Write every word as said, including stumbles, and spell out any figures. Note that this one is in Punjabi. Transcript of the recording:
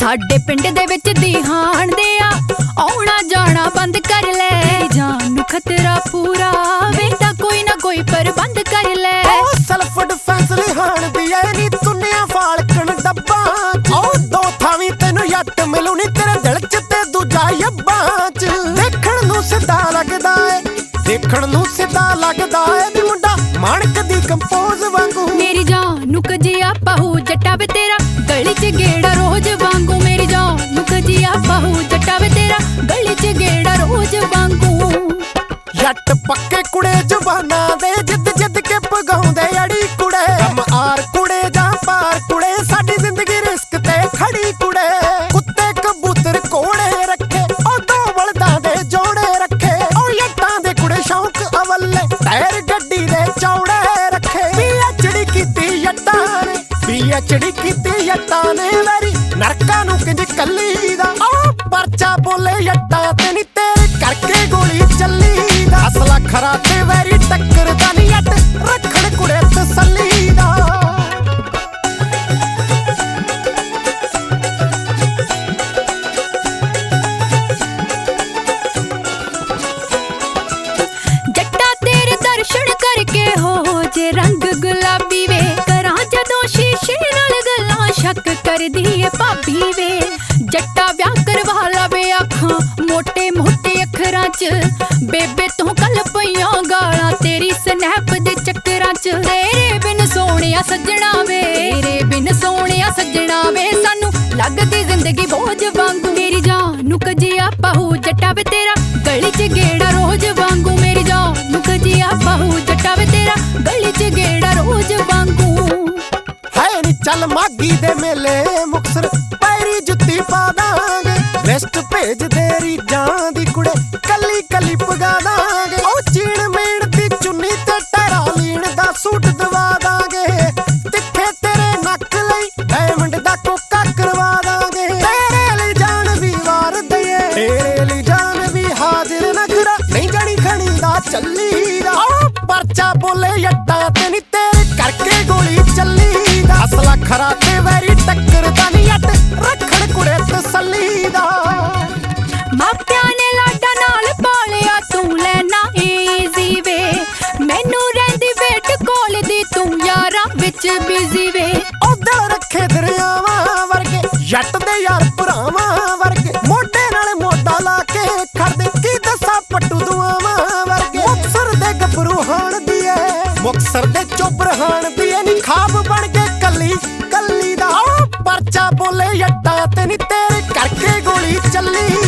ਸਾਡੇ ਪਿੰਡ ਦੇ ਵਿੱਚ ਦਿਹਾਣ ਦੇ ਆ ਆਉਣਾ ਜਾਣਾ ਬੰਦ ਕਰ ਲੈ। ਜਾਨ ਨੂੰ ਖਤਰਾ ਪੂਰਾ ਵੇ ਤਾਂ ਕੋਈ ਨਾ ਕੋਈ ਪ੍ਰਬੰਧ ਕਰ ਲੈ। ਸੈਲਫ ਡਿਫੈਂਸ ਲਿਹਾਣ ਦੀ ਐ ਨੀ ਤੁੰਨਿਆ ਫਾਲਕਣ ਡੱਬਾ ਓ ਦੋ ਥਾਵੀਂ ਤੈਨੂੰ ਯੱਟ ਮਿਲੂ ਨੀ ਤੇਰੇ ਦਿਲ ਚ ਤੇ ਦੂਜਾ ਯੱਬਾਂ ਚ। ਦੇਖਣ ਨੂੰ ਸਿੱਧਾ ਲੱਗਦਾ ਏ ਦੇਖਣ ਨੂੰ ਸਿੱਧਾ ਲੱਗਦਾ ਏ ਨੀ ਮੁੰਡਾ ਮਾਣਕ ਦੀ ਕੰਪੋਜ਼ ਵਾਂਗੂ। ਮੇਰੀ ਜਾਨ ਨੂੰ ਕਜਿਆ ਪਾਹੂ ਜੱਟਾ ਵੇ ਤੇਰਾ ਗਲੀ ਚ ਗੇੜਾ ਰੋਜ਼ ਵਾਂਗੂ। ਮੇਰੀ ਜਾਨ ਨੂੰ ਕਜਿਆ ਪਾਹੂ ਜੱਟਾ ਵੇ ਤੇਰਾ ਗਲੀ ਚ ਗੇੜਾ ਰੋਜ਼ ਵਾਂਗੂ। ਜੱਟ ਪੱਕੇ ਕੁੜੇ ਜਵਾਨਾਂ ਦੇ ਜਿੱਦ ਜਿੱਦ ਕੇ ਪਗਾਉਂਦੇ ਅੜੀ ਕੁੜੇ। ਕੰਮ ਆਰ ਕੁੜੇ ਜਾਂ ਪਾਰ ਕੁੜੇ ਸਾਡੀ ਜ਼ਿੰਦਗੀ ਰਿਸਕ ਤੇ ਖੜੀ ਕੁੜੇ। ਕੁੱਤੇ ਕਬੂਤਰ ਕੋੜੇ ਰੱਖੇ ਉਹ ਦੋ ਬਲਦਾਂ ਦੇ ਜੋੜੇ ਰੱਖੇ। ਉਹ ਜੱਟਾਂ ਦੇ ਕੁੜੇ ਸ਼ੌਂਕ ਅਵੱਲੇ ਟਾਇਰ ਗੱਡੀ ਦੇ ਚੌੜੇ ਰੱਖੇ। ਪੀਐਚਡੀ ਕੀਤੀ ਜੱਟਾਂ ਨੇ ਪੀਐਚਡੀ ਕੀਤੀ ਜੱਟਾਂ ਨੇ ਵੈਰੀ ਨਰਕਾਂ ਨੂੰ ਕਿੰਜ ਕੱਲੀ ਦਾ। ਉਹ ਪਰਚਾ ਬੋਲੇ ਜੱਟਾਂ ਤੇ ਨੀ ਤੇਰੇ ਕਰਕੇ ਗੋਲੀ ਚੱਲੀ ਦਾ। ਅਸਲਾ ਖਰਾ ਤੇ ਵੈਰੀ ਟੱਕਰਦਾ ਨੀ ਜੱਟ ਰੱਖਣ ਕੁੜੇ ਤਸੱਲੀ ਦਾ। ਜੱਟਾ ਤੇਰੇ ਦਰਸ਼ਨ ਕਰਕੇ ਹੋ ਜੇ ਰੰਗ ਗੁਲਾਬੀ ਵੇ। ਕਰਾਂ ਜਦੋਂ ਸ਼ੀਸ਼ੇ ਨਾਲ ਗੱਲਾਂ ਸ਼ੱਕ ਕਰਦੀ ਏ ਭਾਬੀ ਵੇ। ਜੱਟਾ ਵਿਆਹ ਕਰਵਾ ਲਾਵੇ ਅੱਖਾਂ ਮੋਟੇ ਮੋਟੇ ਅੱਖਰਾਂ ਚ। ਬੇਬੇ ਤੂੰ ਕੱਲ ਪਈਆਂ ਗਾਲਾਂ ਤੇਰੀ ਸਨੈਪ ਦੇ ਚੱਕਰਾਂ ਚ। ਤੇਰੇ ਬਿਨ ਸੋਹਣਿਆ ਸੱਜਣਾ ਵੇ ਤੇਰੇ ਬਿਨ ਸੋਹਣਿਆ ਸੱਜਣਾ ਵੇ ਸਾਨੂੰ ਲੱਗਦੀ ਜ਼ਿੰਦਗੀ ਬੋਝ ਵਾਂਗੂ। ਮੇਰੀ ਜਾਨ ਨੂੰ ਕਜਿਆ ਪਾਹੂ ਜੱਟਾ ਵੇ ਤੇਰਾ ਗਲੀ ਚ ਗੇੜਾ ਰੋਜ਼ ਵਾਂਗੂ। ਮੇਰੀ ਜਾਨ ਨੂੰ ਕਜਿਆ ਪਾਹੂ ਜੱਟਾ ਵੇ ਤੇਰਾ ਗਲੀ ਚ ਗੇੜਾ ਰੋਜ਼ ਵਾਂਗੂ। ਹੈ ਨੀ ਚੱਲ ਮਾਗੀ ਦੇ ਮੇਲੇ ਮੁਕਤਸਰ ਪੈਰੀ ਜੁੱਤੀ ਪਾ ਦਾਂਗੇ। ਲਿਸਟ ਭੇਜ ਦੇ ਰੀਜਾਂ ਦੀ ਕੁੜੇ ਕੱਲੀ ਕੱਲੀ ਪਗਾ ਦਾਂਗੇ। ਉਹ ਚੀਣ ਮੇੜ ਦੀ ਚੁੰਨੀ ਤੇ ਟੈਰਾ ਲੀਣ ਦਾ ਸੂਟ ਦਵਾ ਦਾਂਗੇ। ਤਿੱਖੇ ਤੇਰੇ ਨੱਕ ਲਈ ਡਾਇਮੰਡ ਦਾ ਕੋਕਾ ਕਰਵਾ ਦਾਂਗੇ। ਤੇਰੇ ਲਈ ਜਾਨ ਵੀ ਵਾਰ ਦਈਏ ਤੇਰੇ ਲਈ ਜਾਨ ਵੀ ਹਾਜ਼ਰ ਨਖਰਾ ਨਹੀਂ ਜਣੀ ਖਣੀ ਦਾ ਚੱਲੀ ਦਾ। ਉਹ ਪਰਚਾ ਬੋਲੇ ਜੱਟਾਂ ਤੇ ਨੀ ਤੇਰੇ ਕਰਕੇ ਗੋਲੀ ਚੱਲੀ ਦਾ। ਅਸਲਾ ਖਰਾ ਤੇ ਵੈਰੀ ਟੱਕਰਦਾ ਨੀ ਜੱਟ ਰੱਖਣ ਕੁੜੇ ਤਸੱਲੀ ਦਾ। ਮਾਪਿਆਂ ਨੇ ਲਾਡਾ ਨਾਲ ਪਾਲਿਆ ਤੂੰ ਲੈਣਾ ਈਜ਼ੀ ਵੇ। ਮੈਨੂੰ ਰਹਿੰਦੀ ਵੇਟ ਕੋਲ ਦੀ ਤੂੰ ਯਾਰਾਂ ਵਿੱਚ ਬਿਜ਼ੀ ਵੇ। ਉਹ ਦਿਲ ਰੱਖੇ ਦਰਿਆਵਾਂ ਵਰਗੇ ਜੱਟ ਦੇ ਯਾਰ ਭਰਾਵਾਂ ਵਰਗੇ। ਮੋਢੇ ਨਾਲ ਮੋਢਾ ਲਾ ਕੇ ਖੜਦੇ ਕੀ ਦੱਸਾਂ ਪੱਟੂ ਦੁਆਵਾਂ ਵਰਗੇ। ਮੁਕਤਸਰ ਦੇ ਗੱਭਰੂ ਹਾਣ ਦੀ ਏ ਮੁਕਤਸਰ ਦੇ ਚੋਬਰ ਹਾਣ ਦੀ ਏ ਨੀ ਖਾਬ ਬਣ ਕੇ ਕੱਲੀ ਕੱਲੀ ਦਾ। ਉਹ ਪਰਚਾ ਬੋਲੇ ਜੱਟਾਂ ਤੇ ਨੀ ਤੇਰੇ ਕਰਕੇ ਗੋਲੀ ਚੱਲੀ